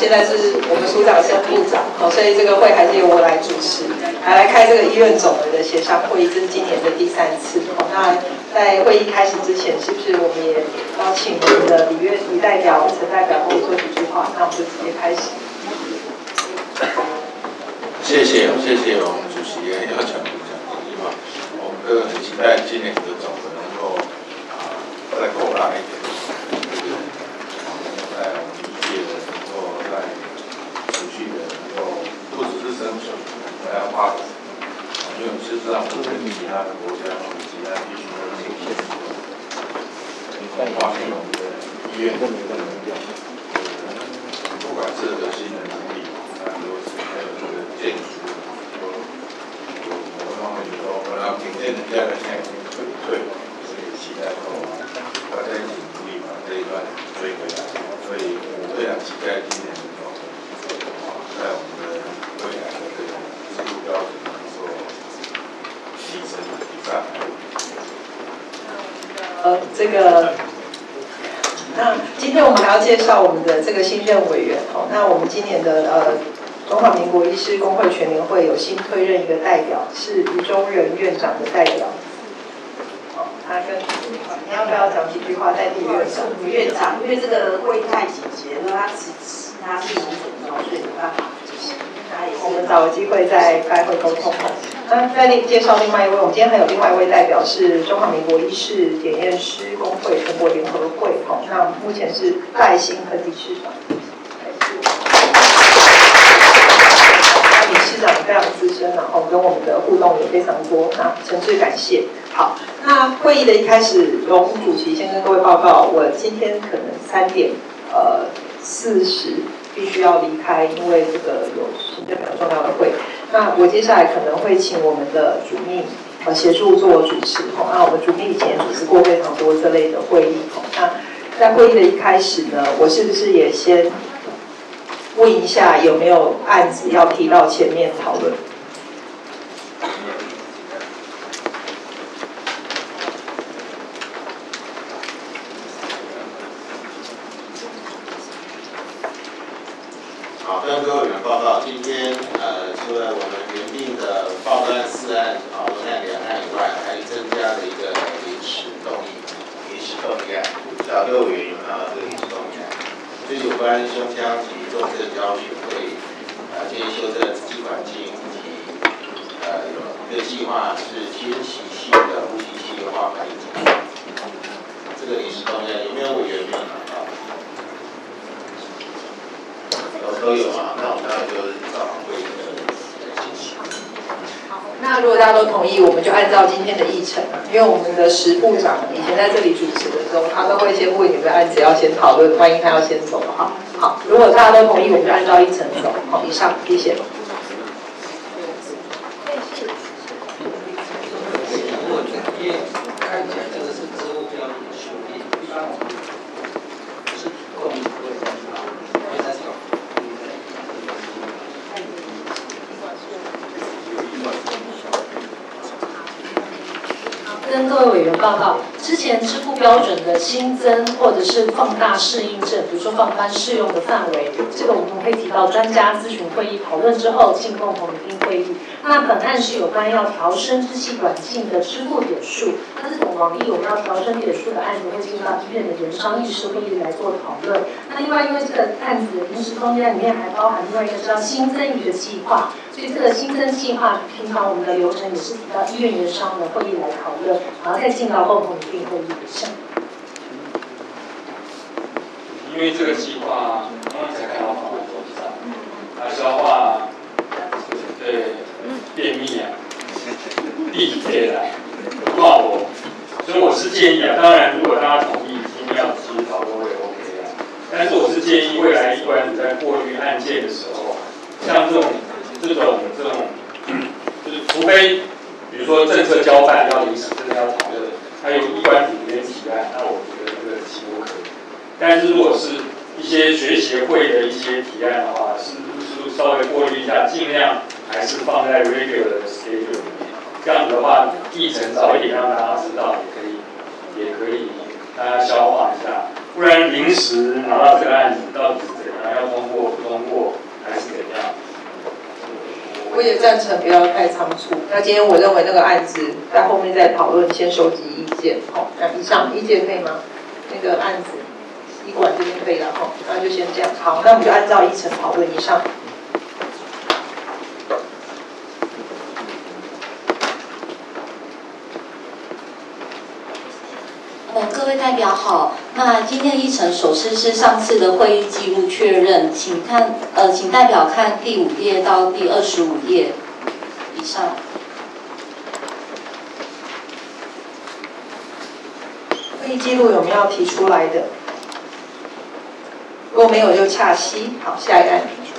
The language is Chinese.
现在是我们署长升部长，所以这个会还是由我来主持，来开这个医院总额的协商会议，这是今年的第3次。那在会议开始之前，是不是我们也邀请我们的李代表、陈代表跟我做几句话？那我们就直接开始。 谢谢我们主席也要讲第一嘛，我们都很期待今年的总额能够再扩大一点，在我们业的能够在持续的能够不只是生存，还要发展，因为事实上我们跟其他的国家或者其他地区的经验，发现我们的医院不管是核心的能力，还有这个建筑。我们要凭借人家的现在已经退，所以期待说大家一起努力把这一段追回来。所以我非常期待今年的在我们的未来的这个制度标准能够提升提上。 那今天我们还要介绍我们的这个新任委员那我们今年的中华民国医师工会全联会有新推任一个代表，是于中仁院长的代表。他跟你要不要讲几句话代替院长？ 院长，因为这个会太紧急了，他是农诊所以没办法执行。 我们找个机会再开会沟通。那再介绍另外一位，我们今天还有另外一位代表是中华民国医事检验师工会全国联合会那目前是赖兴亨理事长。理事长非常资深，然后跟我们的互动也非常多，那诚挚感谢。好，那会议的一开始，容主席先跟各位报告，我今天可能3点40必须要离开，因为这个有行政比较重要的会。那我接下来可能会请我们的主秘协助做主持那我们主秘以前主持过非常多这类的会议那在会议的一开始呢，我是不是也先问一下有没有案子要提到前面讨论？ 好，跟各位委员报告，今天除了我们原定的报告案4案容量2案以外，还增加了一个临时动议案，不知道各位委员有没有看到这个临时动议案？就是有关胸腔及重症教学会建议修正支管经及有一个计划是天息系的呼吸器优化反应计划。这个临时动议案有没有委员没有拿到？都有嘛？那我们当然就是照常会议的进行。 那如果大家都同意，我们就按照今天的议程，因为我们的时部长以前在这里主持的时候，他都会先问你们案子要先讨论，万一他要先走的话，好，如果大家都同意，我们就按照议程走。好，以上，谢谢。 跟各位委员报告，之前支付标准的新增或者是放大适应症，比如说放宽适用的范围，这个我们会提到专家咨询会议讨论之后进共同拟定会议。那本案是有关要调升支气管镜的支付点数，那这种往例我们要调升点数的案子会进到医院的研商议事会议来做讨论。那另外因为这个案子的临时通案里面还包含另外一个是要新增一个计划，所以这个新增计划平常我们的流程也是提到医院研商的会议来讨论，然后再进到共同拟定会议上。 因为这个计划刚才看到访问桌上，消化便秘地铁挂我，所以我是建议当然如果大家同意，今天要继续讨论我也 OK 但是我是建议未来医管组在过滤案件的时候，像这种，就是除非比如说政策交办要临时真的要讨论，还有医管组里面提案，那我觉得这个几乎可以。但是如果是一些学协会的一些提案的话，是稍微过滤一下，尽量还是放在 regular 的 schedule 里面。这样子的话，议程早一点让大家知道，也可以大家消化一下。不然临时拿到这个案子到底是怎样，要通过不通过， 我也赞成不要太仓促。那今天我认为那个案子在后面再讨论，先收集意见。好，那以上意见可以吗？那个案子，医管这边可以了哈，那就先这样。好，那我们就按照议程讨论以上。 各位代表好，那今天的议程首次是上次的会议记录确认，请代表看第5页到第25页以上。 会议记录有没有要提出来的？如果没有就洽悉。好，下一案。